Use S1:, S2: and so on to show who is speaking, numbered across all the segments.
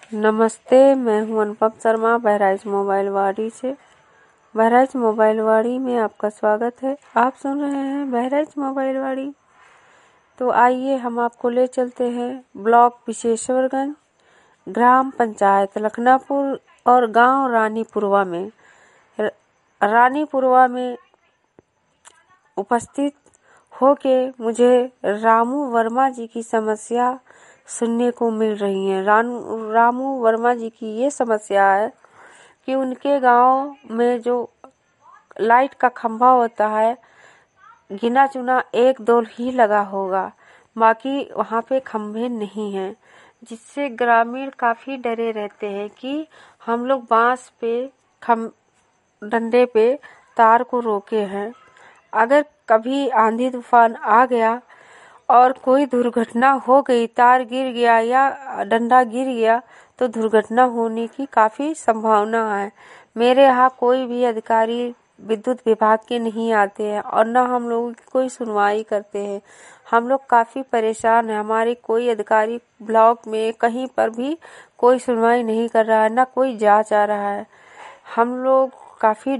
S1: नमस्ते, मैं हूं अनुपम शर्मा बहराइच मोबाइलवाड़ी से। बहराइच मोबाइलवाड़ी में आपका स्वागत है। आप सुन रहे हैं बहराइच मोबाइलवाड़ी। तो आइए हम आपको ले चलते हैं ब्लॉक विशेश्वरगंज, ग्राम पंचायत लखनापुर और गांव रानीपुरवा में। रानीपुरवा में उपस्थित होके मुझे रामू वर्मा जी की समस्या सुनने को मिल रही है। रामू वर्मा जी की ये समस्या है कि उनके गांव में जो लाइट का खंभा होता है, गिना चुना 1-2 ही लगा होगा, बाकी वहाँ पे खंभे नहीं हैं, जिससे ग्रामीण काफ़ी डरे रहते हैं कि हम लोग बांस पे डंडे पे तार को रोके हैं। अगर कभी आंधी तूफान आ गया और कोई दुर्घटना हो गई, तार गिर गया या डंडा गिर गया, तो दुर्घटना होने की काफ़ी संभावना है। मेरे यहाँ कोई भी अधिकारी विद्युत विभाग के नहीं आते हैं और न हम लोगों की कोई सुनवाई करते हैं। हम लोग काफ़ी परेशान हैं। हमारे कोई अधिकारी ब्लॉक में कहीं पर भी कोई सुनवाई नहीं कर रहा है, न कोई जांच आ रहा है। हम लोग काफ़ी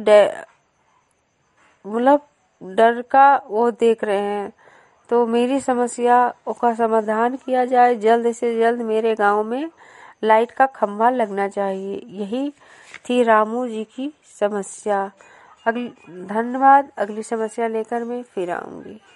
S1: डर का वो देख रहे हैं। तो मेरी समस्या का समाधान किया जाए, जल्द से जल्द मेरे गांव में लाइट का खंभा लगना चाहिए। यही थी रामू जी की समस्या। धन्यवाद। अगली समस्या लेकर मैं फिर आऊंगी।